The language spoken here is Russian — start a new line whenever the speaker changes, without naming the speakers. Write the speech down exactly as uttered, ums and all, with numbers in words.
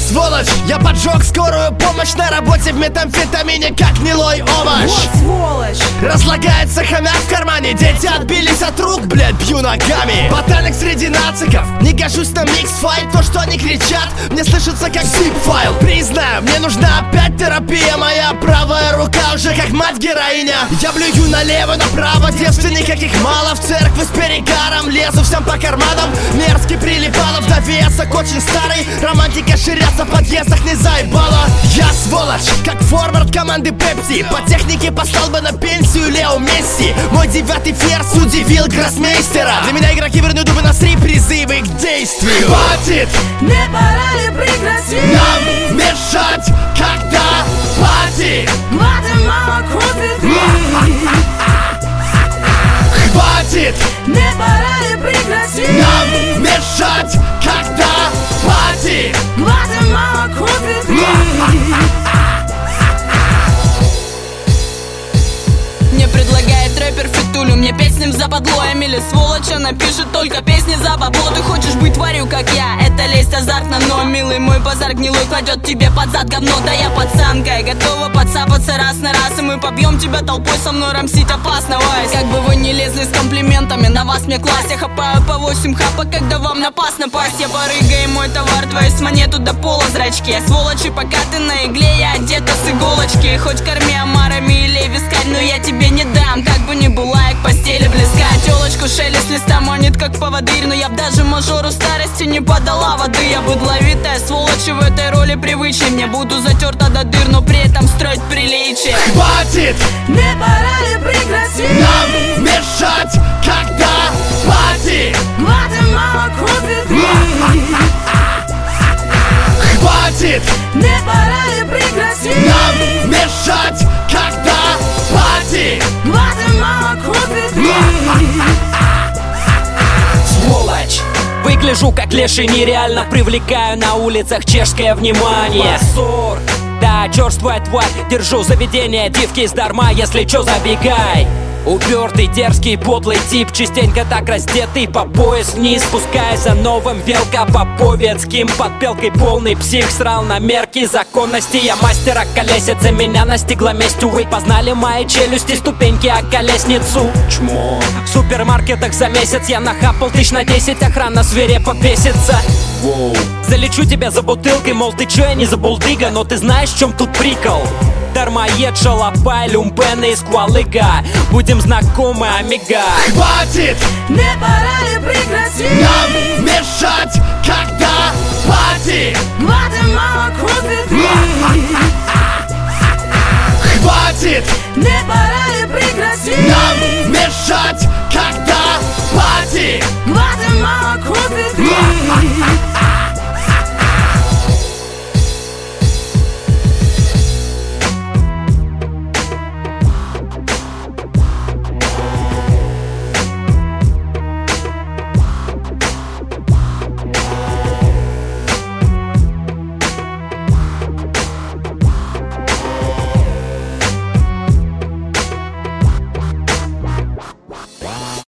сволочь, я поджег скорую помощь на работе в метамфетамине, как гнилой овощ.
Вот сволочь.
Разлагается хомяк в кармане, дети отбились от рук, блядь, бью ногами. Ботаник среди нациков, не гожусь на микс-файт. То, что они кричат, мне слышится как zip-файл. Признаю, мне нужна опять терапия. Моя правая рука уже как мать-героиня. Я блюю налево, направо, девственник каких мало. В церковь с перегаром лезу всем по карманам. Мерзкий прилипало в довесок, очень старый. Романтика ширяться в подъездах не заебала. Я сволочь, как форвард команды Пепси. По технике послал бы на пенсию Лео Месси. Мой девятый ферзь удивил гроссмейстера. Для меня игроки вернут дубы на три призывы к действию. Хватит!
Не пора ли прекратить
нам мешать, когда пати?
Маты мама купит мне.
Хватит!
Не пора ли прекратить
нам мешать, когда пати?
Маты мама купит мне.
Мне предлагает рэпер фитулю, мне песням западло. Эмили сволочь, она пишет только песни за бабло. Ты хочешь быть тварью, как я, это лезть азартно. Но, милый мой базар гнилой кладет тебе под зад говно. Да я пацанка, я готова подцапаться раз на раз. И мы побьем тебя толпой, со мной рамсить опасно, вайс. Как бы вы ни лезли с комплиментами, на вас мне класть. Я хапаю по восемь хапа, когда вам напасть напасть. Я барыга и мой товар, твои с монету до пола зрачки. Я сволочь, и пока ты на игле, я одета с иголочки. Хоть корми омарами или вискарь, но я тебе не дам. Как бы ни была я к постели близка. Телочку шелест листа манит как поводырь. Но я б даже мажору старости не подала воды. Я быдловитая сволочь, и в этой роли привычней. Мне буду затерта до дыр, но при этом строить приличие.
Хватит!
Не пора ли прекратить
нам мешать, когда пати?
Маты мама купит мне.
Хватит!
Не пора ли прекратить
нам мешать, когда пати?
Маты мама купит мне.
Сволочь! Выгляжу как леший, нереально привлекаю на улицах чешское внимание. Басур! Да, черствая тварь, держу заведение, девки здарма, если чё, забегай. Упертый, дерзкий, подлый тип, частенько так раздетый по пояс вниз, спускаясь за новым велкопоповецким подпелкой. Полный псих срал на мерки законности. Я мастера колесицы, меня настигла месть, увы. Познали мои челюсти ступеньки, а колесницу чмо. В супермаркетах за месяц я нахапал тысяч на десять, охрана свирепо бесится. Воу. Залечу тебя за бутылкой, мол, ты чё, я не забулдыга, но ты знаешь, в чем тут прикол? Дармоед, шалопай, люмпен и сквалыга, будем знакомы, амига.
Хватит!
Не пора ли прекратить
нам мешать, когда пати?
Маты мама купит